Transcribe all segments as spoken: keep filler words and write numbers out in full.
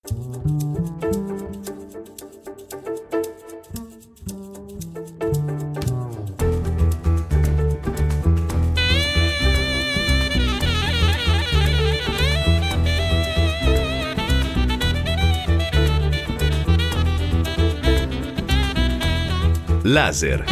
Laser.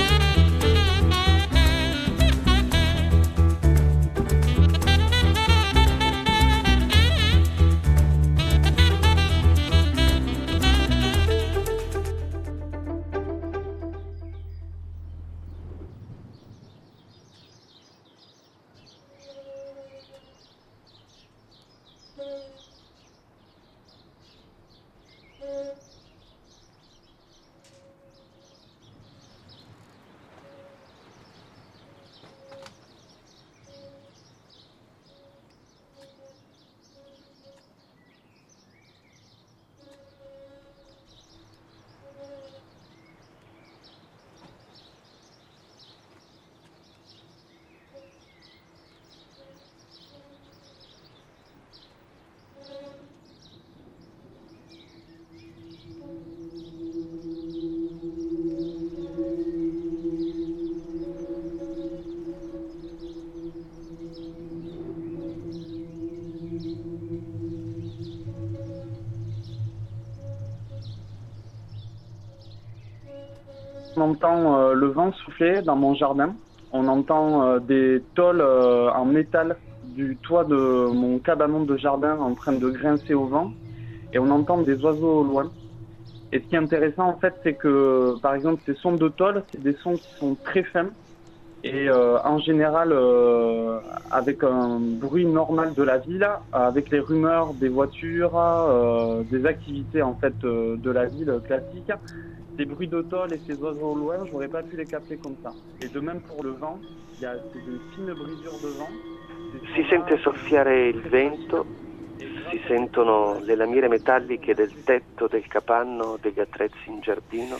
On entend euh, le vent souffler dans mon jardin. On entend euh, des tôles euh, en métal du toit de mon cabanon de jardin en train de grincer au vent. Et on entend des oiseaux au loin. Et ce qui est intéressant, en fait, c'est que, par exemple, ces sons de tôle, c'est des sons qui sont très fins. Et euh, en général, euh, avec un bruit normal de la ville, avec les rumeurs des voitures, euh, des activités en fait euh, de la ville classique, ces bruits de tôle et ces oiseaux au loin, j'aurais pas pu les capter comme ça. Et de même pour le vent, il y a c'est des fines brisures de vent. Si sente soffiare il vento, si sentono le lamiere metalliche del tetto del capanno, degli attrezzi in giardino,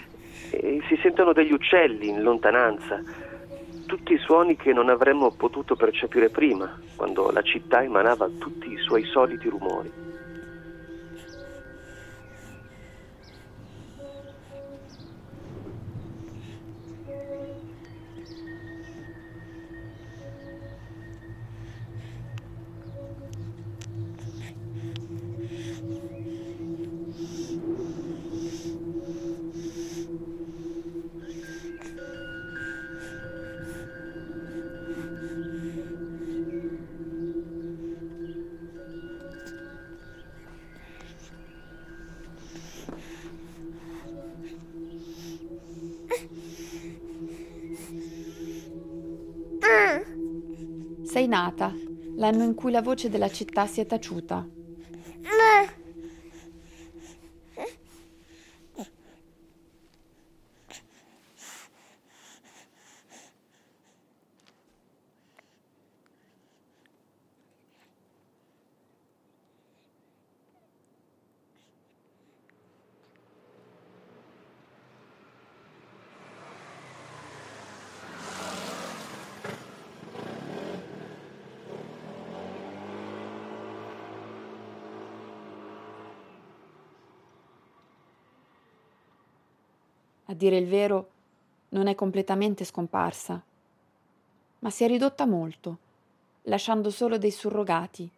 e si sentono degli uccelli in lontananza. Tutti i suoni che non avremmo potuto percepire prima, quando la città emanava tutti i suoi soliti rumori. Sei nata, l'anno in cui la voce della città si è taciuta. A dire il vero, non è completamente scomparsa, ma si è ridotta molto, lasciando solo dei surrogati.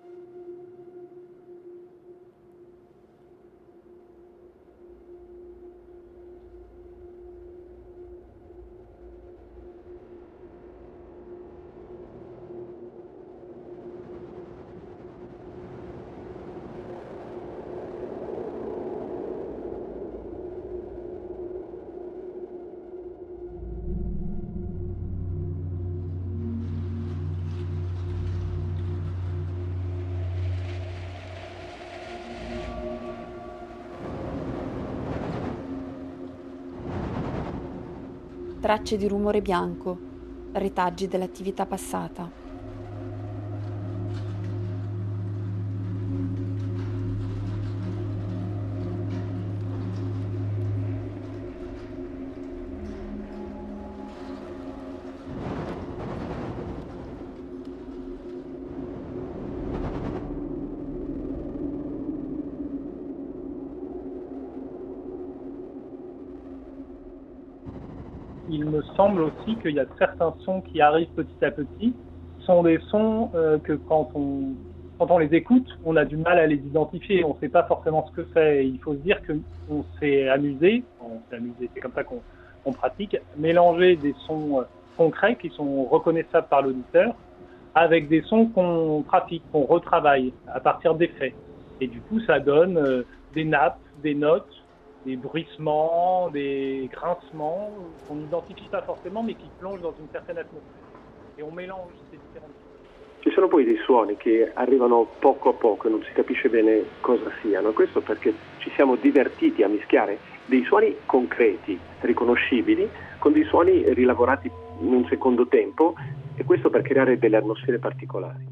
Tracce di rumore bianco, retaggi dell'attività passata. il me semble aussi qu'il y a certains sons qui arrivent petit à petit, qui sont des sons euh, que quand on, quand on les écoute, on a du mal à les identifier, on ne sait pas forcément ce que c'est. Et il faut se dire qu'on s'est amusé, on s'est amusé, c'est comme ça qu'on on pratique, mélanger des sons euh, concrets qui sont reconnaissables par l'auditeur avec des sons qu'on pratique, qu'on retravaille à partir des faits. Et du coup, ça donne euh, des nappes, des notes, des bruissements, des grincements qu'on n'identifie pas forcément mais qui plongent dans une certaine atmosphère. E on mélange ces différentes choses. Ci sono poi dei suoni che arrivano poco a poco e non si capisce bene cosa siano, questo perché ci siamo divertiti a mischiare dei suoni concreti, riconoscibili, con dei suoni rilavorati in un secondo tempo, e questo per creare delle atmosfere particolari.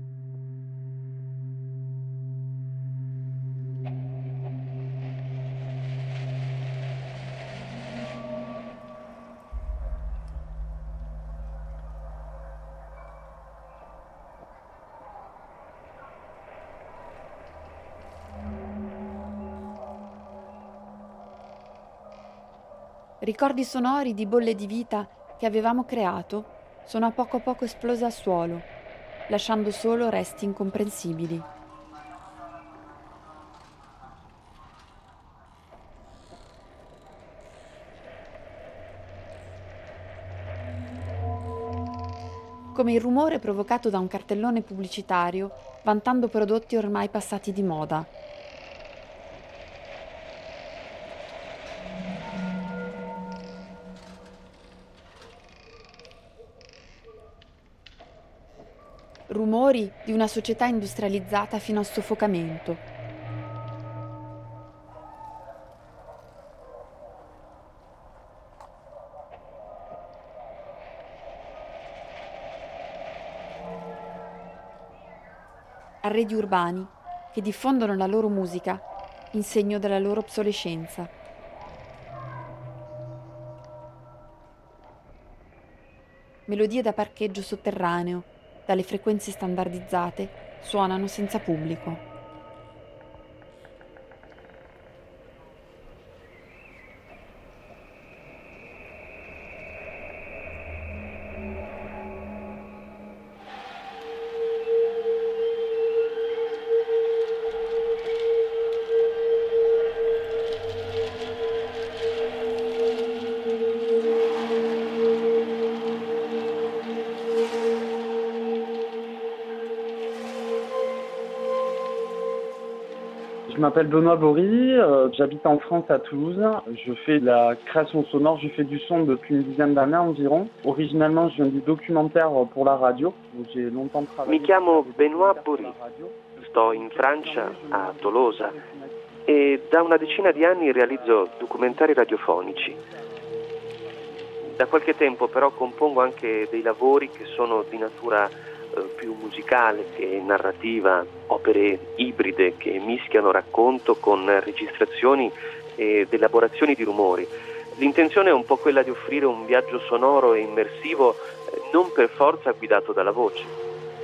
Ricordi sonori di bolle di vita che avevamo creato sono a poco a poco esplose al suolo, lasciando solo resti incomprensibili. Come il rumore provocato da un cartellone pubblicitario vantando prodotti ormai passati di moda. Rumori di una società industrializzata fino al soffocamento. Arredi urbani che diffondono la loro musica in segno della loro obsolescenza. Melodie da parcheggio sotterraneo, dalle frequenze standardizzate, suonano senza pubblico. Je m'appelle Benoît Bory, euh, j'habite en France à Toulouse. Je fais de la création sonore, je fais du son depuis une dizaine d'années environ. Originalement, je viens du documentaire pour la radio, où j'ai longtemps travaillé. Mi chiamo Benoît Bory, sto in Francia, a Tolosa, e da una decina di anni realizzo documentari radiofonici. Da qualche tempo però compongo anche dei lavori che sono di natura più musicale che narrativa, opere ibride che mischiano racconto con registrazioni ed elaborazioni di rumori. L'intenzione è un po' quella di offrire un viaggio sonoro e immersivo, non per forza guidato dalla voce.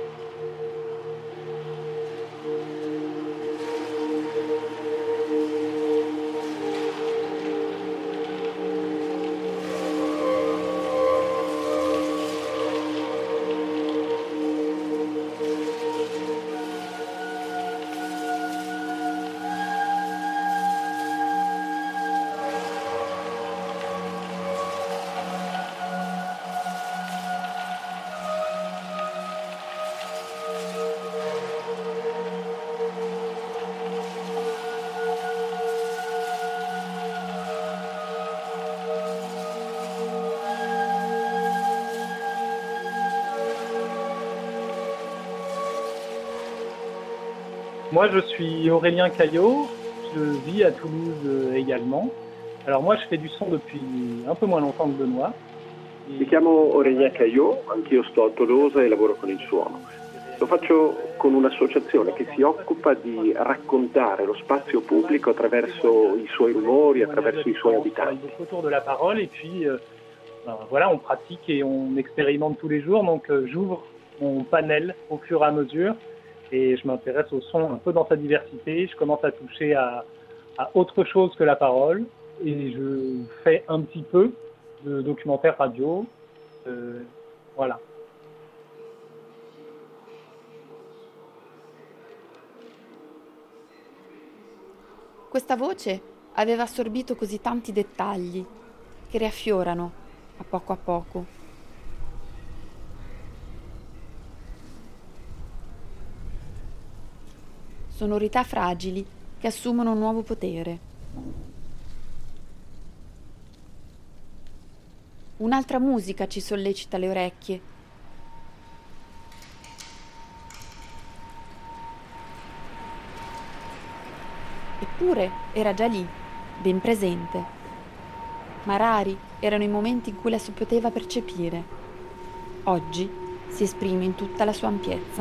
Moi, je suis Aurélien Caillot, je vis à Toulouse également. Alors moi, je fais du son depuis un peu moins longtemps que Benoît. Mi chiamo Aurélien Caillot, anch'io sto a Tolosa e lavoro con il suono. Lo faccio con un'associazione che si occupa di raccontare lo spazio pubblico attraverso i suoi rumori, attraverso i suoi abitanti. Autour de la parole et puis euh, ben, voilà, on pratique et on expérimente tous les jours. Donc euh, j'ouvre mon panel au fur et à mesure. Et je m'intéresse au son un peu dans sa diversité. Je commence à toucher à, à autre chose que la parole. Et je fais un petit peu de documentaires radio. Euh, voilà. Questa voce aveva assorbito così tanti dettagli che riaffiorano a poco a poco. Sonorità fragili che assumono un nuovo potere. Un'altra musica ci sollecita le orecchie. Eppure era già lì, ben presente. Ma rari erano i momenti in cui la si poteva percepire. Oggi si esprime in tutta la sua ampiezza.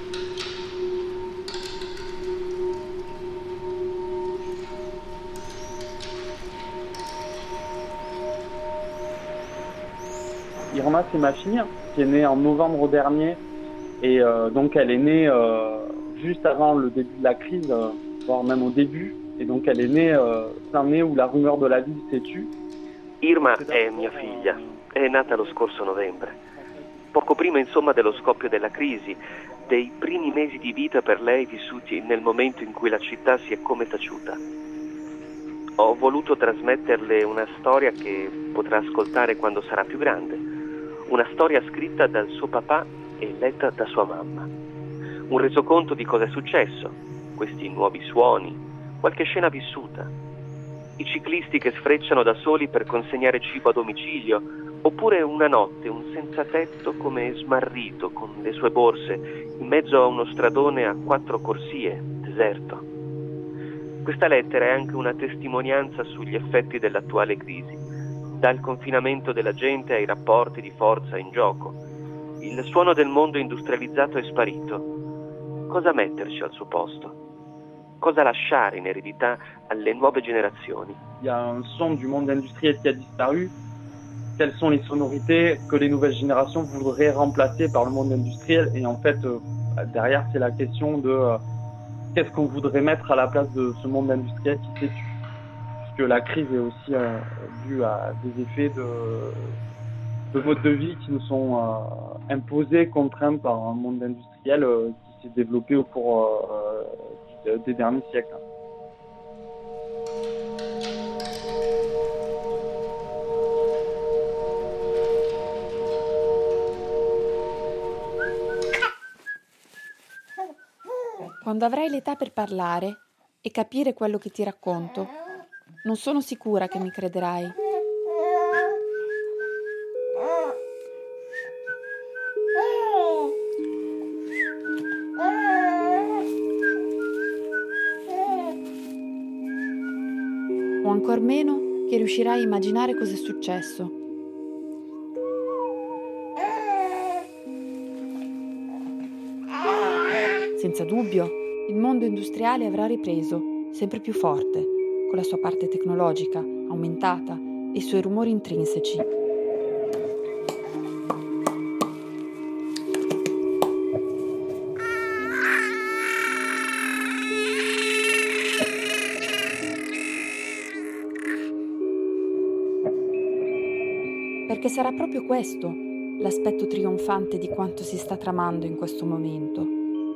Irma, c'est ma fille qui est née en novembre dernier et euh, donc elle est née euh, juste avant le début de la crise, euh, voire même au début, et donc elle est née euh, plein nez où la rumeur de la ville s'est tue. Irma è mia figlia, è nata lo scorso novembre, poco prima insomma dello scoppio della crisi, dei primi mesi di vita per lei vissuti nel momento in cui la città si è come taciuta. Ho voluto trasmetterle una storia che potrà ascoltare quando sarà più grande, una storia scritta dal suo papà e letta da sua mamma. Un resoconto di cosa è successo, questi nuovi suoni, qualche scena vissuta. I ciclisti che sfrecciano da soli per consegnare cibo a domicilio, oppure una notte un senza tetto come smarrito con le sue borse in mezzo a uno stradone a quattro corsie, deserto. Questa lettera è anche una testimonianza sugli effetti dell'attuale crisi, dal confinamento della gente ai rapporti di forza in gioco. Il suono del mondo industrializzato è sparito. Cosa metterci al suo posto? Cosa lasciare in eredità alle nuove generazioni? Il y a un son du monde industriel qui a disparu. Quelles sont les sonorités que les nouvelles générations voudraient remplacer par le monde industriel? Et en fait, euh, derrière, c'est la question de euh, qu'est-ce qu'on voudrait mettre à la place de ce monde industriel qui s'est tué? Puisque la crise est aussi euh, due à des effets de, de modes de vie qui nous sont euh, imposés, contraints par un monde industriel euh, qui s'est développé au cours euh, des derniers siècles. Quando avrai l'età per parlare e capire quello che ti racconto, non sono sicura che mi crederai. O ancor meno che riuscirai a immaginare cosa è successo. Senza dubbio, il mondo industriale avrà ripreso, sempre più forte, con la sua parte tecnologica, aumentata, e i suoi rumori intrinseci. Perché sarà proprio questo l'aspetto trionfante di quanto si sta tramando in questo momento.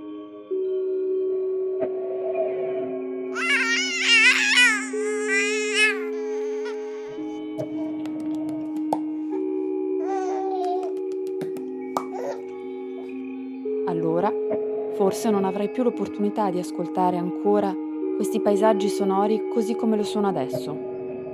Allora, forse non avrai più l'opportunità di ascoltare ancora questi paesaggi sonori così come lo sono adesso.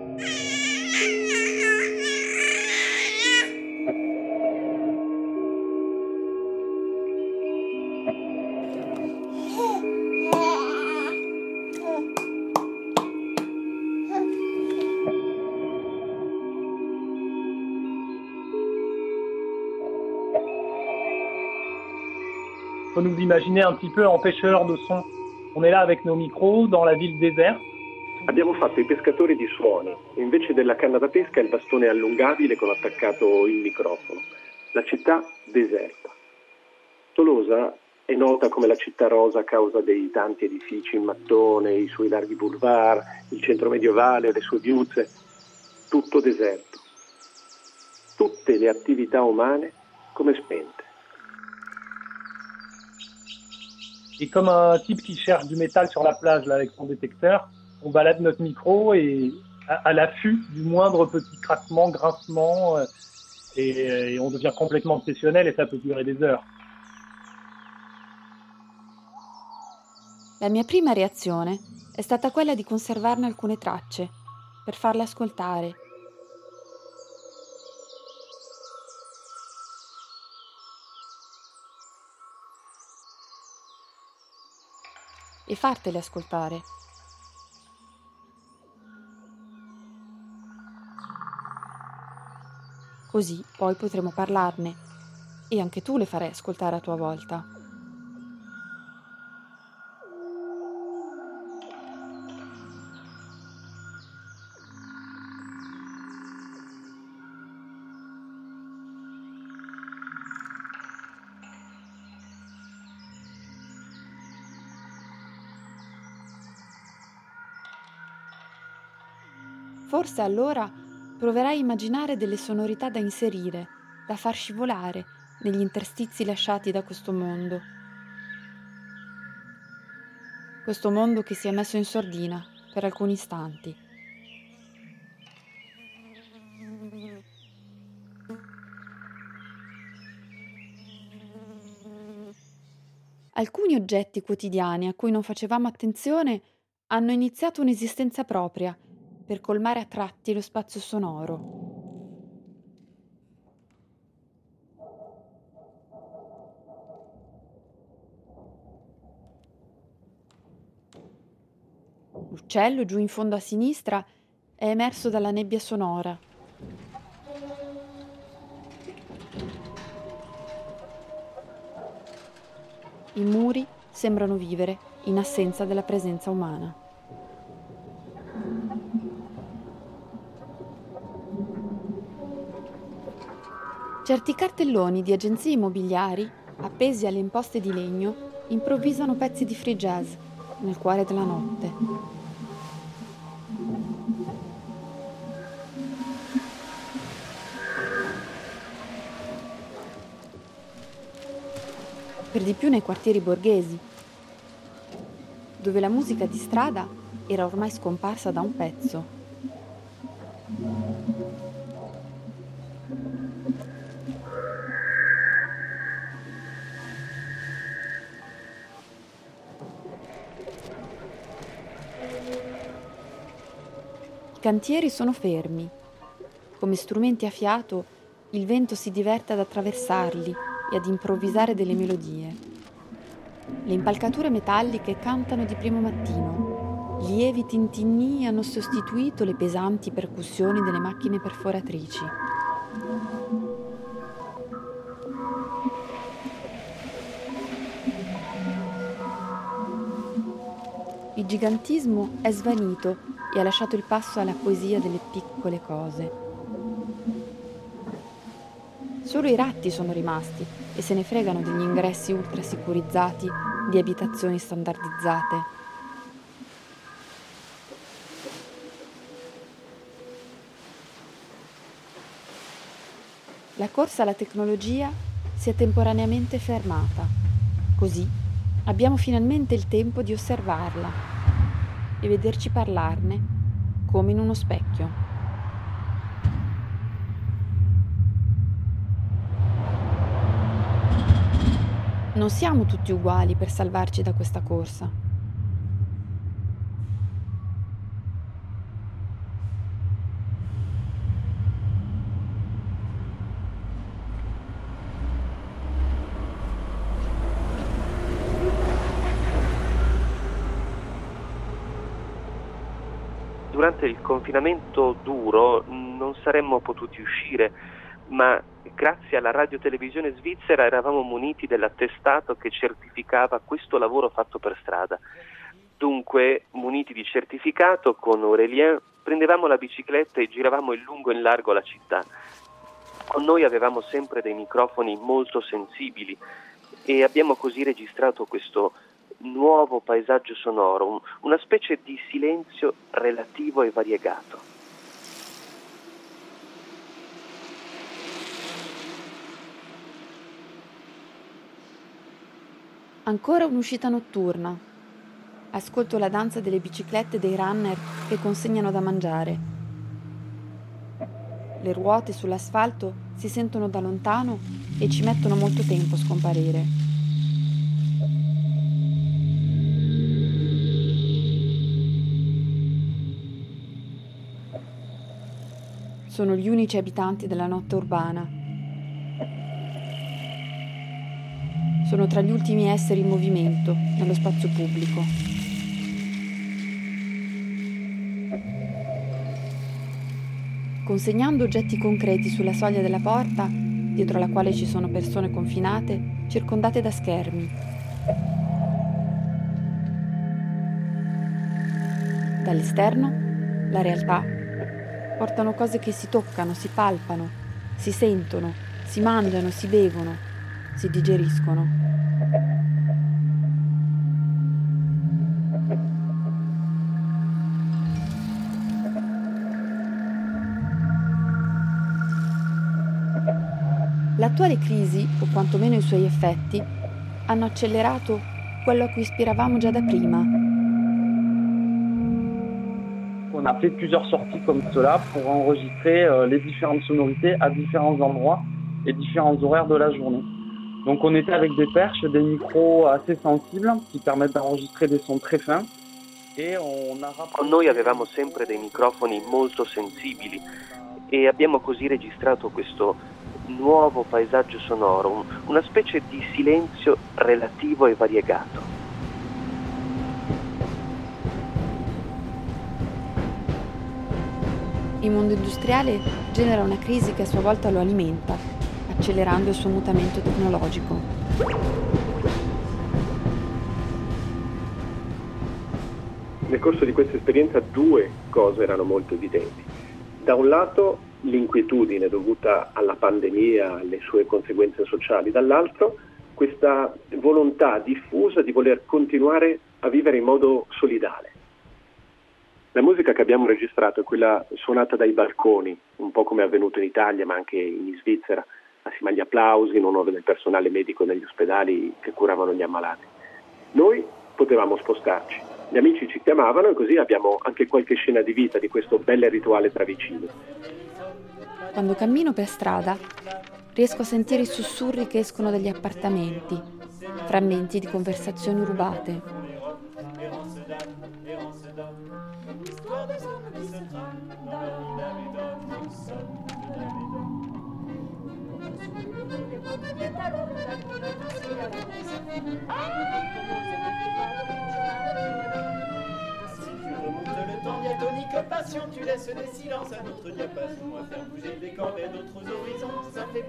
Faut nous imaginer un petit peu en pêcheur de son. On est là avec nos micros dans la ville déserte. Abbiamo fatto i pescatori di suoni, invece della canna da pesca il bastone allungabile con attaccato il microfono. La città deserta. Tolosa è nota come la città rosa a causa dei tanti edifici in mattone, i suoi larghi boulevard, il centro medievale, le sue viuzze. Tutto deserto. tutte le attività umane come spente. Et comme un type qui cherche du métal sur la plage là, avec son détecteur, on balade notre micro et à, à l'affût du moindre petit craquement, grincement, euh, et, et on devient complètement obsessionnel et ça peut durer des heures. La mia prima reazione è stata quella di conservarne alcune tracce, per farle ascoltare. E fartele ascoltare. Così poi potremo parlarne e anche tu le farai ascoltare a tua volta. Forse allora proverai a immaginare delle sonorità da inserire, da far scivolare negli interstizi lasciati da questo mondo. Questo mondo che si è messo in sordina per alcuni istanti. Alcuni oggetti quotidiani a cui non facevamo attenzione hanno iniziato un'esistenza propria, per colmare a tratti lo spazio sonoro. L'uccello giù in fondo a sinistra è emerso dalla nebbia sonora. I muri sembrano vivere in assenza della presenza umana. Certi cartelloni di agenzie immobiliari, appesi alle imposte di legno, improvvisano pezzi di free jazz nel cuore della notte. Per di più nei quartieri borghesi, dove la musica di strada era ormai scomparsa da un pezzo. I cantieri sono fermi. Come strumenti a fiato, il vento si diverte ad attraversarli e ad improvvisare delle melodie. Le impalcature metalliche cantano di primo mattino. Lievi tintinnii hanno sostituito le pesanti percussioni delle macchine perforatrici. Il gigantismo è svanito e ha lasciato il passo alla poesia delle piccole cose. Solo i ratti sono rimasti e se ne fregano degli ingressi ultrasicurizzati di abitazioni standardizzate. La corsa alla tecnologia si è temporaneamente fermata. Così abbiamo finalmente il tempo di osservarla e vederci parlarne come in uno specchio. Non siamo tutti uguali per salvarci da questa corsa. Durante il confinamento duro non saremmo potuti uscire, ma grazie alla radiotelevisione svizzera eravamo muniti dell'attestato che certificava questo lavoro fatto per strada. Dunque, muniti di certificato, con Aurélien prendevamo la bicicletta e giravamo in lungo e in largo la città. Con noi avevamo sempre dei microfoni molto sensibili e abbiamo così registrato questo nuovo paesaggio sonoro, una specie di silenzio relativo e variegato. Ancora un'uscita notturna. Ascolto la danza delle biciclette dei runner che consegnano da mangiare. Le ruote sull'asfalto si sentono da lontano e ci mettono molto tempo a scomparire. Sono gli unici abitanti della notte urbana. Sono tra gli ultimi esseri in movimento nello spazio pubblico. Consegnando oggetti concreti sulla soglia della porta, dietro la quale ci sono persone confinate, circondate da schermi. Dall'esterno, la realtà. Portano cose che si toccano, si palpano, si sentono, si mangiano, si bevono, si digeriscono. L'attuale crisi, o quantomeno i suoi effetti, hanno accelerato quello a cui ispiravamo già da prima. On a fait plusieurs sorties comme cela pour enregistrer euh, les différentes sonorités à différents endroits et différents horaires de la journée. Donc on était avec des perches, des micros assez sensibles qui permettent d'enregistrer des sons très fins. E on a rapportato... Con noi avevamo sempre dei microfoni molto sensibili e abbiamo così registrato questo nuovo paesaggio sonoro, un, una specie di silenzio relativo e variegato. Il mondo industriale genera una crisi che a sua volta lo alimenta, accelerando il suo mutamento tecnologico. Nel corso di questa esperienza due cose erano molto evidenti. Da un lato l'inquietudine dovuta alla pandemia, alle sue conseguenze sociali, dall'altro questa volontà diffusa di voler continuare a vivere in modo solidale. La musica che abbiamo registrato è quella suonata dai balconi, un po' come è avvenuto in Italia ma anche in Svizzera, assieme agli applausi in onore del personale medico negli ospedali che curavano gli ammalati. Noi potevamo spostarci, gli amici ci chiamavano e così abbiamo anche qualche scena di vita di questo bel rituale tra vicini. Quando cammino per strada, riesco a sentire i sussurri che escono dagli appartamenti, frammenti di conversazioni rubate. Passion, tu laisses des silences à notre diapason, à faire bouger des corps vers d'autres horizons, ça fait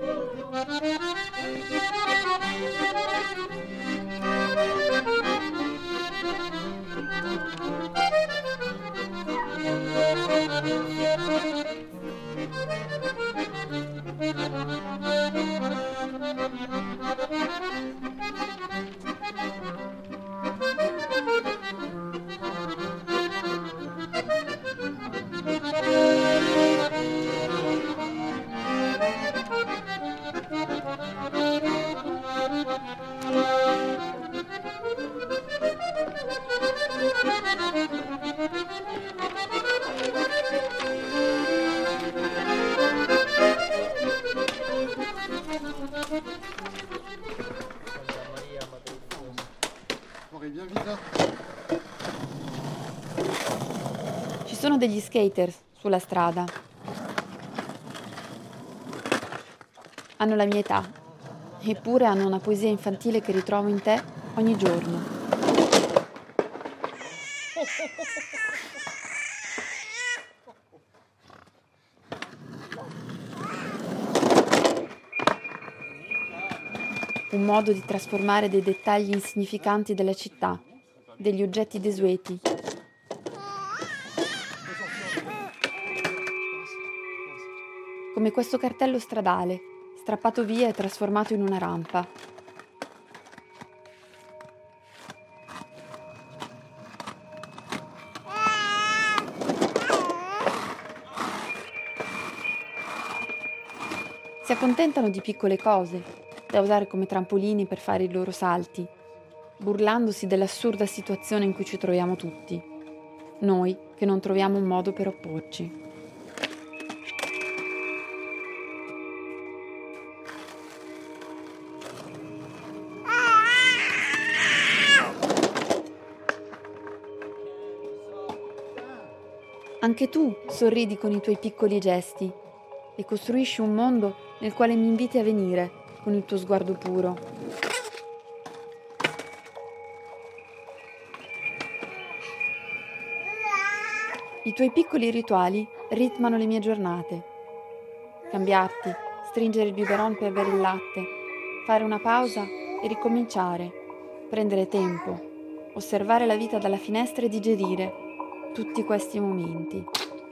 Ci sono degli skaters sulla strada. Hanno la mia età, eppure hanno una poesia infantile che ritrovo in te ogni giorno. Un modo di trasformare dei dettagli insignificanti della città, degli oggetti desueti. Come questo cartello stradale, strappato via e trasformato in una rampa. Si accontentano di piccole cose, da usare come trampolini per fare i loro salti. burlandosi dell'assurda situazione in cui ci troviamo tutti, noi che non troviamo un modo per opporci. Anche tu sorridi con i tuoi piccoli gesti e costruisci un mondo nel quale mi inviti a venire con il tuo sguardo puro. I tuoi piccoli rituali ritmano le mie giornate. Cambiarti, stringere il biberon per bere il latte, fare una pausa e ricominciare, prendere tempo, osservare la vita dalla finestra e digerire tutti questi momenti.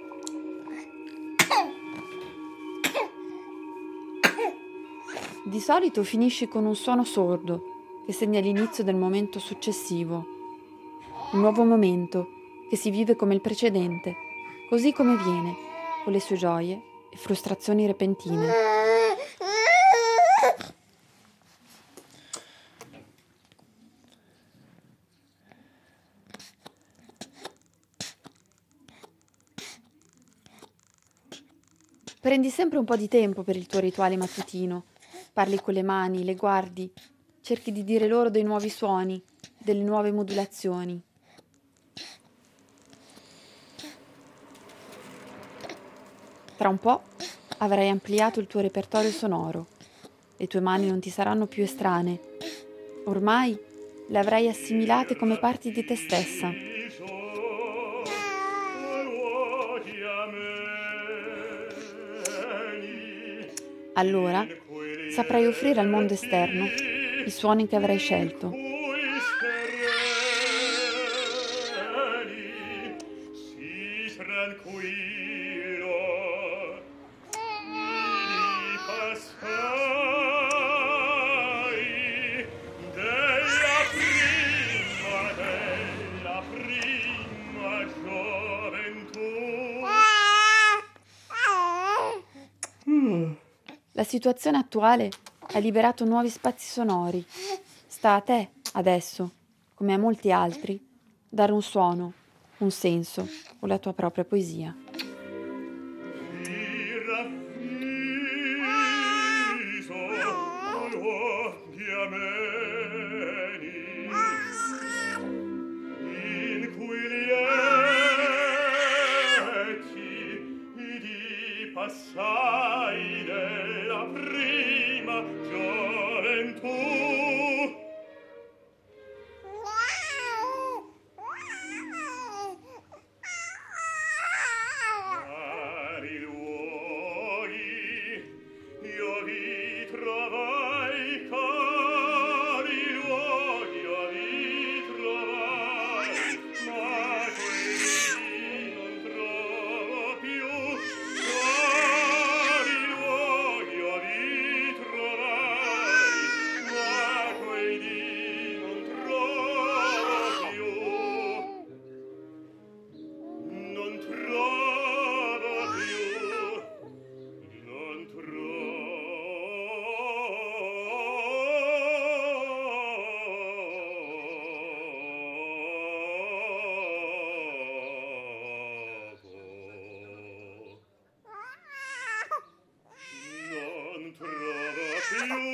Di solito finisci con un suono sordo che segna l'inizio del momento successivo. Un nuovo momento che si vive come il precedente, così come viene, con le sue gioie e frustrazioni repentine. Prendi sempre un po' di tempo per il tuo rituale mattutino. Parli con le mani, le guardi, cerchi di dire loro dei nuovi suoni, delle nuove modulazioni. Tra un po' avrai ampliato il tuo repertorio sonoro. Le tue mani non ti saranno più estranee. Ormai le avrai assimilate come parti di te stessa. Allora saprai offrire al mondo esterno i suoni che avrai scelto. La situazione attuale ha liberato nuovi spazi sonori. Sta a te, adesso, come a molti altri, dare un suono, un senso o la tua propria poesia. Passai della prima gioventù. Vari luoghi io vi trovai, cari luoghi io vi trovai, ma quelli non trovo più. Non trovo più